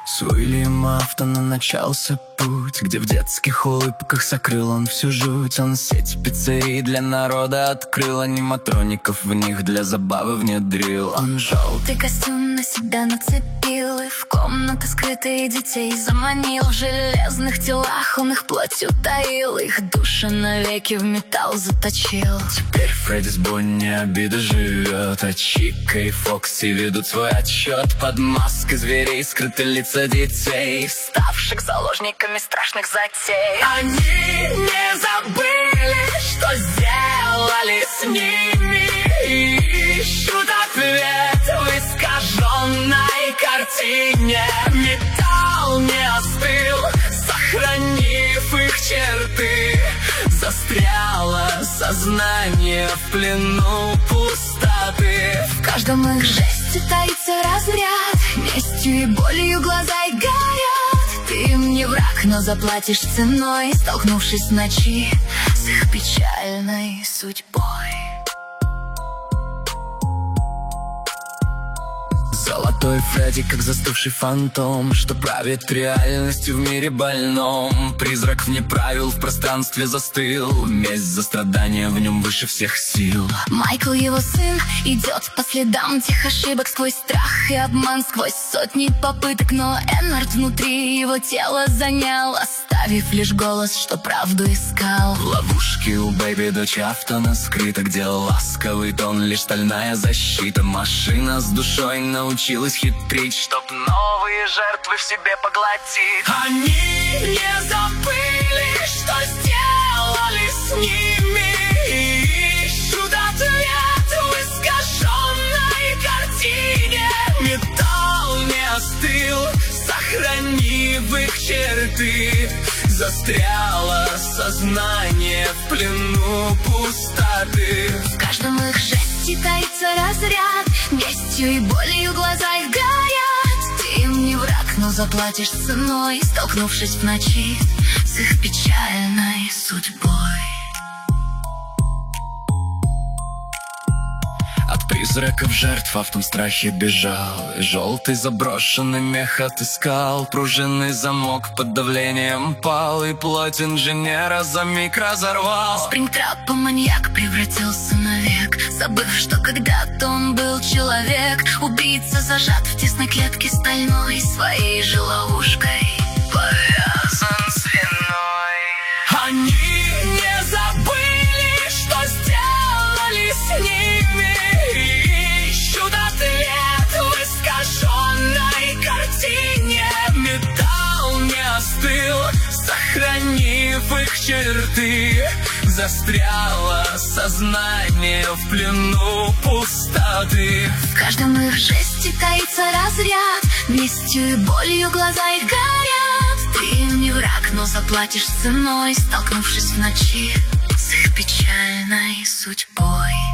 С Уильям Афтона начался путь, где в детских улыбках сокрыл он всю жуть. Он сеть пиццерий для народа открыл, аниматроников в них для забавы внедрил. Он желтый костюм на себя нацепил и в комнаты скрытые детей заманил. В железных телах он их плотью таил, их души навеки в металл заточил. Теперь Фредди с Бонни обида живет, а Чика и Фокси ведут свой отчет. Под маской зверей скрыты лица детей, ставших заложниками страшных затей. Они не забыли, что сделали с ними, и ищут ответ в искаженной картине. Металл не остыл, сохранив их черты. Застряло сознание в плену пустоты. В каждом их жесте таится разряд, местью и болью глаза и горят. Ты им не враг, но заплатишь ценой, столкнувшись в ночи с их печальной судьбой. Золотой Фредди, как застывший фантом, что правит реальностью в мире больном. Призрак вне правил в пространстве застыл, месть за страдания в нем выше всех сил. Майкл, его сын, идет по следам тех ошибок, сквозь страх и обман, сквозь сотни попыток. Но Эннард внутри его тело занял, оставив лишь голос, что правду искал. В ловушке у Бэйби дочь Афтона скрыта, где ласковый тон, лишь стальная защита. Машина с душой научилась хитрить, чтоб новые жертвы в себе поглотить. Они не забыли, что сделали с ними, и ищут ответ в искаженной картине. Металл не остыл, сохранив их черты. Застряло сознание в плену пустоты. В каждом их жесте таится разряд, местью и болью глаза их горят. Ты им не враг, но заплатишь ценой, столкнувшись в ночи с их печальной судьбой. От призраков жертв Афтон в страхе бежал, и желтый заброшенный мех отыскал. Пружинный замок под давлением пал, и плоть инженера за миг разорвал. Спрингтрапом маньяк превратился навек, забыв, что когда-то он был человек. Убийца зажат в тесной клетке стальной, своей же ловушкой повязан свиной. Они не забыли, что сделали с ними, ищут ответ в искаженной картине. Металл не остыл, сохранив их черты. Застряло сознание в плену пустоты. В каждом их жесте таится разряд, местью и болью глаза их горят. Ты им не враг, но заплатишь ценой, столкнувшись в ночи с их печальной судьбой.